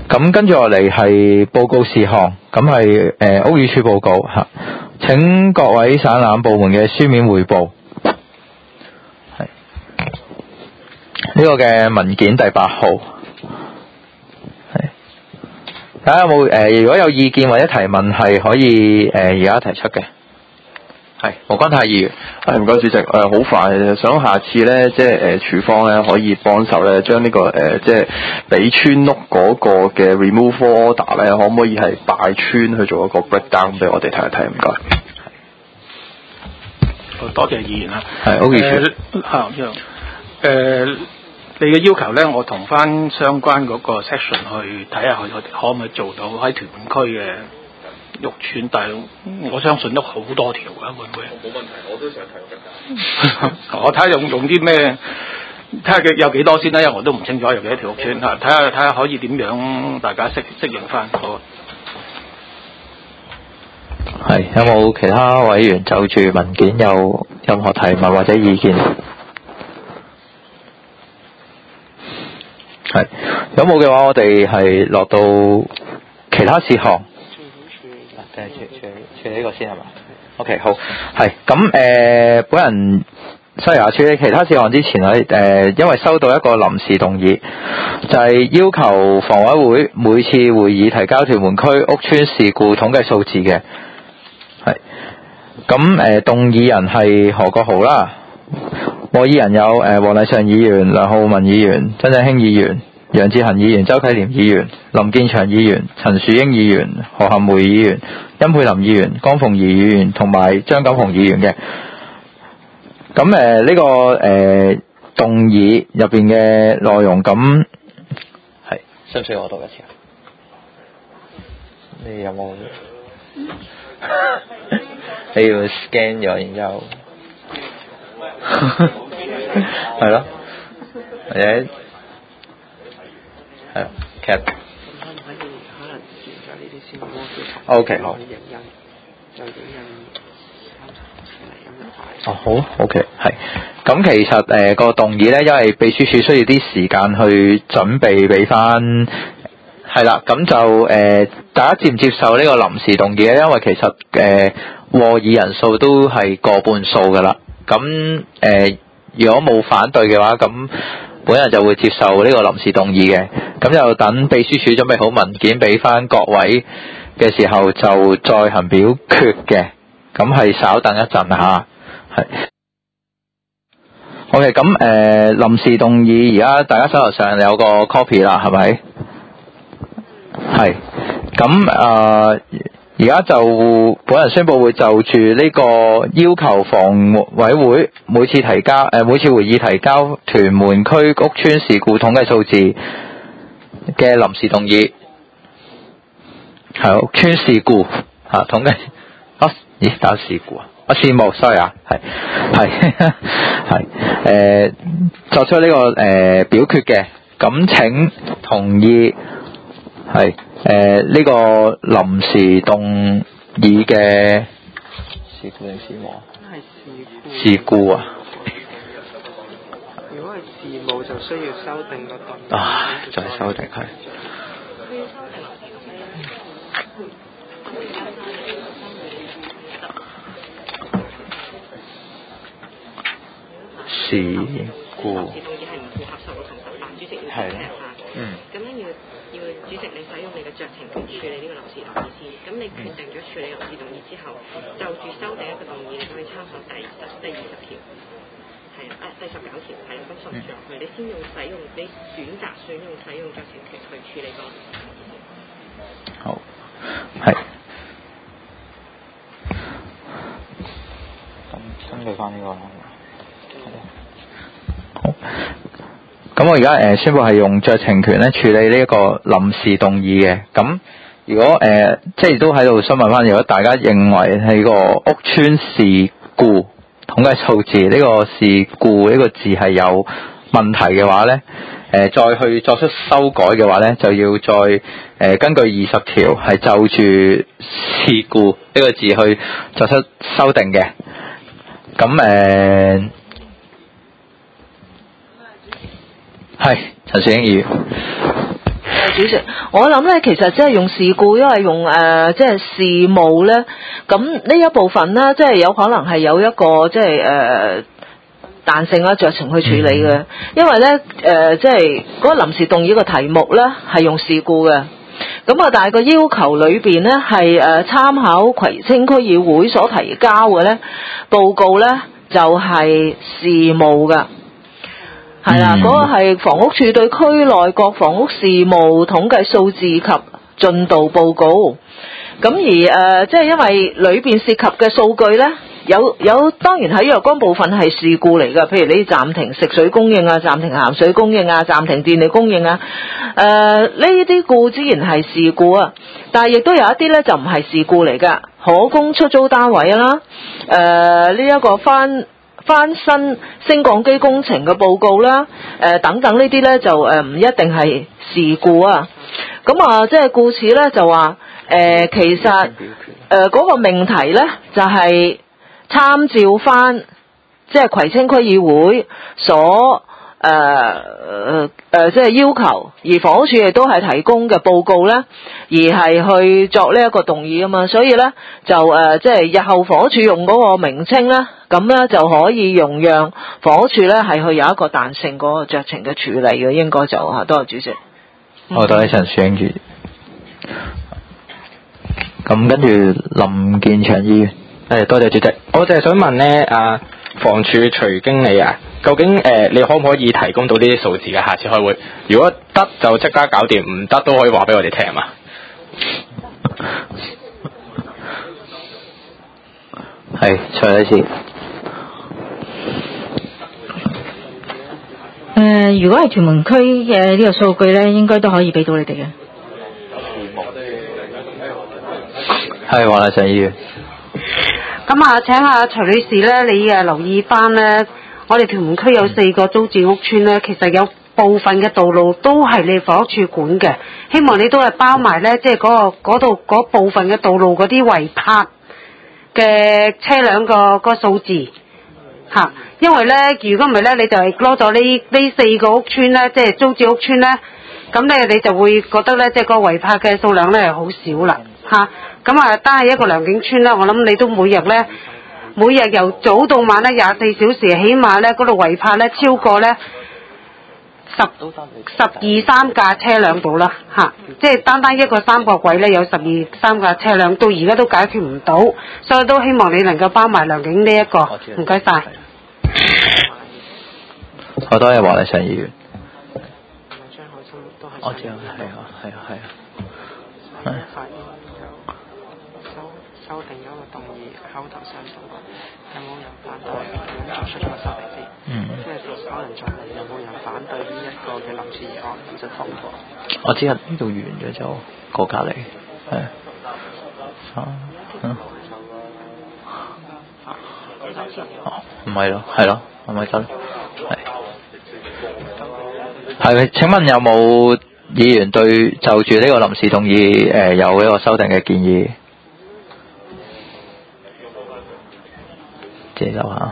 咁跟住落嚟係報告事項，咁係屋宇署報告嚇。請各位省覽部門嘅書面匯報。係呢個嘅文件第8號。係大家有冇如果有意見或者提問係可以而家提出嘅。係胡君泰議員。 唔該主席，好快，想下次咧，即係署方咧可以幫手咧，將呢個即係俾村屋嗰個嘅 removal order 咧，可唔可以係拜村去做一個 breakdown 俾我哋睇一睇？唔該。 多謝議員啦。 係屋宇署。 你嘅要求咧，我同翻相關嗰個 section 去睇下，佢可唔可以做到喺屯門區嘅屋邨，但係我相信都好多條㗎，會唔會？冇問題，我都想睇個我睇下用啲咩，睇下有幾多先啦，因為我都唔清楚有幾多條屋邨嚇，睇下可以點樣大家適應翻好。 係有冇其他委員就住文件有任何提問或者意見？係有冇嘅話，我哋係落到其他事項。處理呢個先係嘛 ？OK 好，係咁本人處理其他事項之前咧，因為收到一個臨時動議，就係要求房委會每次會議提交屯門區屋邨事故統計數字嘅。係咁動議人係何國豪啦，和議人有黃麗尚議員、梁浩文議員、曾振興議員、楊志恒議員、周啟廉議員、林建祥議員、陳樹英議員、何漢梅議員、殷佩林議員、江鳳儀議員同埋張錦雄議員嘅。咁呢個動議入邊嘅內容，咁係需唔需要我讀一次啊？你有冇？你要 scan 咗，然之後係咯，或者係啦 cap。OK 好。哦好 OK 係。咁其實個動議咧，因為秘書處需要啲時間去準備俾翻。係啦，咁就大家接唔接受呢個臨時動議咧？因為其實和議人數都係過半數噶啦。咁如果冇反對嘅話，咁本人就會接受呢個臨時動議嘅。咁就等秘書處準備好文件俾翻各位嘅時候，就再行表決嘅。咁係稍等一陣嚇。係。OK，咁臨時動議而家大家手頭上有個 copy 啦，係咪？係，咁而家就本人宣佈會就住呢個要求房委會每次會議提交屯門區屋邨事故統計數字嘅臨時動議，係屋邨事故統計打事故事務 sorry 係作出呢個表決嘅，咁請同意。係呢個臨時動議嘅事故定事務啊？係事故啊！ 如果係事務就需要修訂嗰個。 再修訂係。事故。係。 咁咧要主席你使用你嘅酌情權處理呢個臨時動議先。咁你決定咗處理臨時動議之後，就住修訂一個動議，你可以參考第20條，係第19條，係啦，咁順住落去，你先你選擇使用酌情權去處理個。 好，係。咁根據翻呢個啦。好。咁我而家宣佈係用酌情權咧處理呢一個臨時動議嘅。咁如果即係都喺度詢問翻，如果大家認為係個屋邨事故統計數字呢個事故呢個字係有問題嘅話咧，再去作出修改嘅話咧，就要再根據20條係就住事故呢個字去作出修訂嘅。咁係陳樹英議員。 主席，我諗咧，其實即係用事故，因為用即係事務咧，咁呢一部分咧，即係有可能係有一個即係彈性啦、酌情去處理嘅，因為咧即係嗰個臨時動議嘅題目咧係用事故嘅。咁啊，但係個要求裏邊咧係參考葵青區議會所提交嘅咧報告咧就係事務噶，係啦，嗰個係房屋署對區內各房屋事務統計數字及進度報告。咁而即係因為裏邊涉及嘅數據咧。有當然喺若干部分係事故嚟㗎，譬如你暫停食水供應啊、暫停鹹水供應啊、暫停電力供應啊，呢啲固之然係事故啊，但係亦都有一啲咧就唔係事故嚟㗎，可供出租單位啦，呢一個翻新升降機工程嘅報告啦，等等呢啲咧就唔一定係事故啊，咁啊即係故此咧就話其實嗰個命題咧就係。參照翻即係葵青區議會所即係要求，而房屋署亦都係提供嘅報告咧，而係去作呢一個動議啊嘛，所以咧就即係日後房屋署用嗰個名稱咧，咁咧就可以容讓房屋署咧係去有一個彈性嗰個酌情嘅處理嘅，應該就嚇，多謝主席。 好，多謝陳樹英議員。咁跟住林健祥議員。多謝主席。 我就係想問咧，房署徐經理啊，究竟你可唔可以提供到呢啲數字嘅？下次開會，如果得就即刻搞掂，唔得都可以話俾我哋聽啊。 係，徐女士。 如果係屯門區嘅呢個數據咧，應該都可以俾到你哋嘅。 係，黃麗嬋議員。 咁啊，請下徐女士咧，你留意翻咧，我哋屯門區有4個租置屋邨咧，其實有部分嘅道路都係你房屋署管嘅，希望你都係包埋咧，即係嗰度嗰部分嘅道路嗰啲違泊嘅車輛個數字嚇，因為咧，如果唔係咧，你就係攞咗呢4個屋邨咧，即係租置屋邨咧，咁咧你就會覺得咧，即係個違泊嘅數量咧係好少啦嚇。咁啊，單係一個良景村啦，我諗你都每日由早到晚咧24小時，起碼咧嗰度違泊咧超過咧12-13架車輛到啦嚇，即係單一個三角軌咧有12-13架車輛，到而家都解決唔到，所以都希望你能夠包埋良景呢一個，唔該晒。 好多謝黃麗嬋議員。 我知啊，係啊。修訂咗個動議口頭上數個，有冇人反對？咁作出咗個修訂先。即係可能再問有冇人反對呢一個嘅臨時議案，咁就通過。 我知啊，呢度完咗就過隔離，係。唔係咯，係咯，係咪得？係咪？請問有冇議員對就住呢個臨時動議有一個修訂嘅建議？自己收下，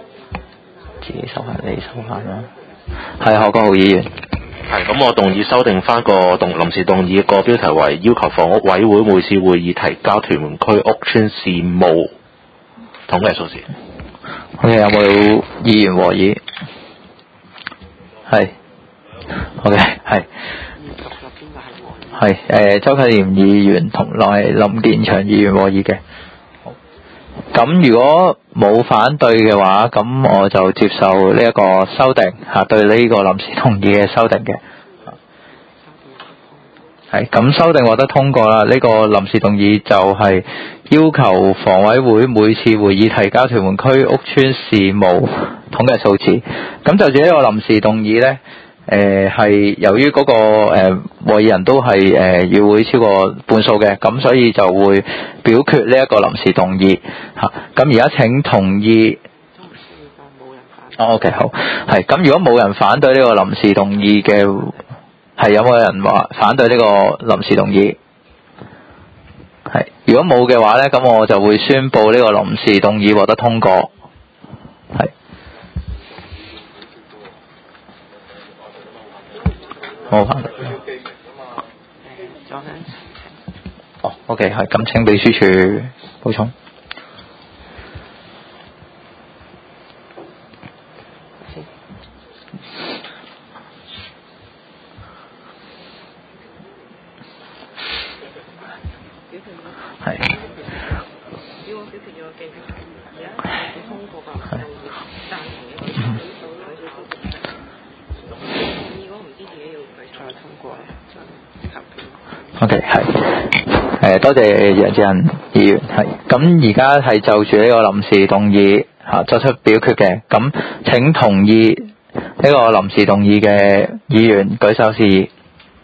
你收下啦。係何國豪議員。 係咁，我動議修訂翻個臨時動議個標題為要求房屋委會每次會議提交屯門區屋邨事務統計數字。 OK， 有冇議員和議？係。OK， 係。係周啟廉議員同林健祥議員和議嘅。咁如果冇反對嘅話，咁我就接受呢一個修訂嚇，對呢個臨時動議嘅修訂嘅。係咁修訂獲得通過啦。呢個臨時動議就係要求房委會每次會議提交屯門區屋邨事務統計數字。咁就住呢個臨時動議呢，係由於嗰個會議人都係議會超過半數嘅，咁所以就會表決呢一個臨時動議嚇。咁而家請同意。OK 好，係咁如果冇人反對呢個臨時動議嘅，係有冇人話反對呢個臨時動議？係如果冇嘅話呢，咁我就會宣布呢個臨時動議獲得通過。係。冇反對。 咗咧。 哦，OK， 係咁，請秘書處補充。係。 如果表決咗嘅，而家通過個動議贊成嘅舉手舉少少嘅，如果唔支持嘅要舉手通過就投票。 OK， 係。多謝楊志恒議員。係。咁而家係就住呢個臨時動議作出表決嘅。咁請同意呢個臨時動議嘅議員舉手示意。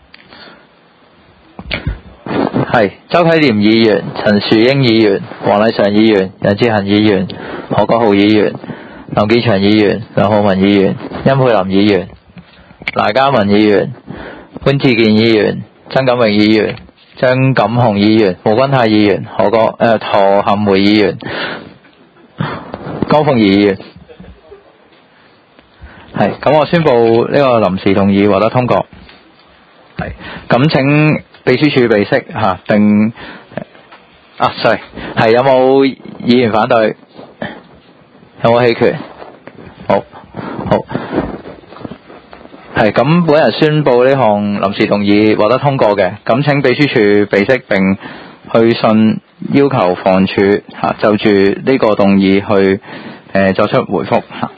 係周啟廉議員、陳樹英議員、黃麗嫦議員、楊志恒議員、何國豪議員、林建祥議員、梁浩文議員、殷佩琳議員、賴嘉文議員、潘志健議員、曾錦榮議員、張錦雄議員、胡君泰議員、何冚梅議員、江鳳儀議員。係咁，我宣布呢個臨時動議獲得通過。係咁，請秘書處備悉並sorry， 係有冇議員反對？有冇棄權？好，係咁，本人宣布呢項臨時動議獲得通過嘅。咁請秘書處備悉並去信要求房署就住呢個動議去作出回覆。